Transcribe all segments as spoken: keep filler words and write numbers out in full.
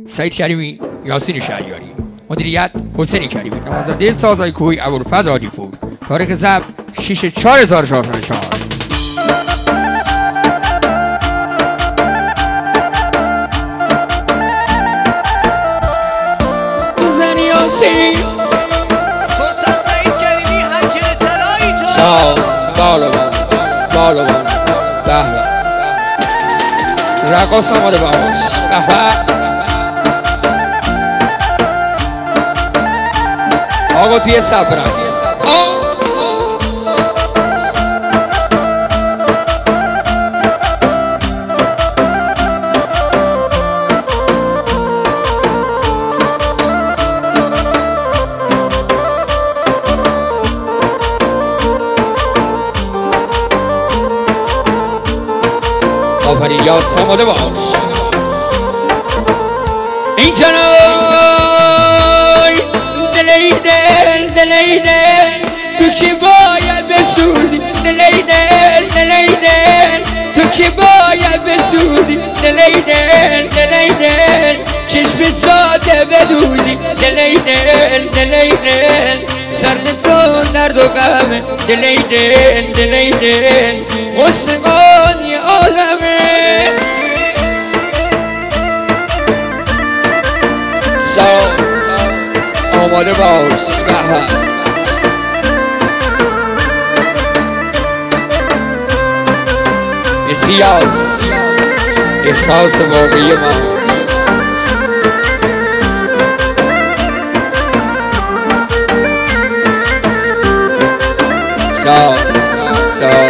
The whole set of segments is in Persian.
سعید کریمی، یاسین شهریاری. مدیریت حسین کریمی. نوازنده سازهای کوی ابوالفضل عالیپور. تاریخ ضبط شش چهار هزار و چهارصد و چهار. زن یاسین سلطان سعید کریمی حنجر طلایی تو سال بالوان بالوان بهوان رقاص آماده باش. آقا توی صبر است. آفرین یاس آماده باش. این جنای دلیدل دلیدل تو کی باید بسوزی دلیدل دلیدل تو کی باید بسوزی دلیدل دلیدل چشم ساده بدوزی دلیدل دلیدل سرد تو درد و غمه دلیدل دلیدل عاشقانی عالمه سال آماده باش. احساس احساس واقعی ما سال سال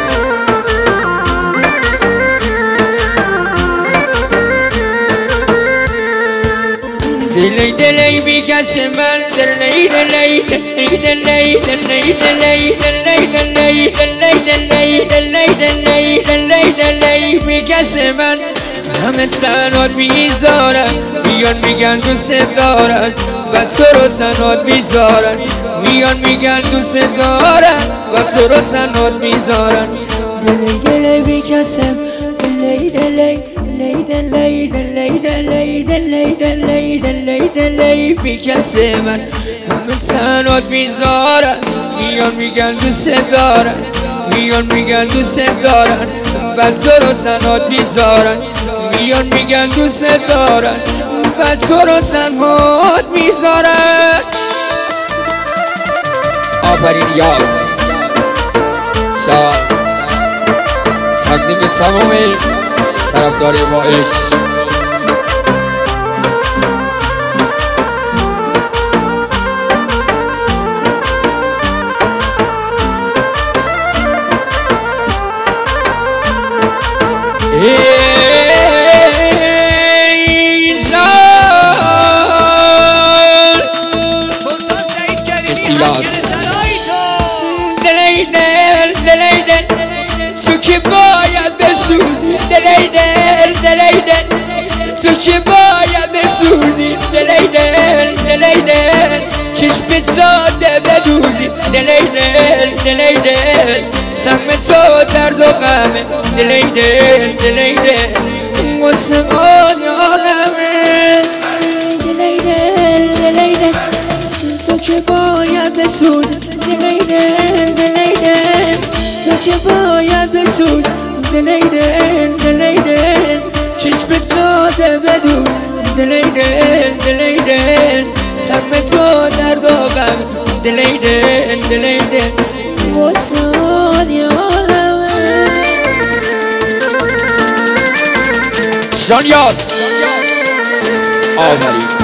دلی دلی بی کس من دلی دلی دلی دلی دلی دلی دلی دلی دلی دلی دلی دلی دلی دلی بی کس من همه تنات میذارن میان میگن دوست دارن و تو رو تنات میذارن میان میگن دوست دارن و تو رو تنات میذارن دلی دلی بی کس دلی دلی دلی دلی دلی دلی دلی دلی دلی دلی بی کس من همه تنات میذارن میان میگن دوست دارن میان میگن دوست دارن و تو رو تنات میذارن میان میگن دوست دارن و تو رو تنات میذارن. آفرین یاس سال تقدیم تمام طرفداری با عشق. سلطان سعید کریمی حنجر طلایی تو دلیدل دلیدل تو که باید بسوزی دلیدل دلیدل تو که باید بسوزی دلیدل دلیدل چشم ساده بدوزی دلیدل دلیدل سهم تو درد و غمه دلیدل دلیدل موسیقی عالمه دلیدل دلیدل تو که باید بسوزی دلیدل دلیدل تو که باید بسوزی دلیدل دلیدل چشم ساده بدوز دلیدل دلیدل سهم تو درد و غم دلیدل دلیدل موسیقی عالمه. جان یاس آفرین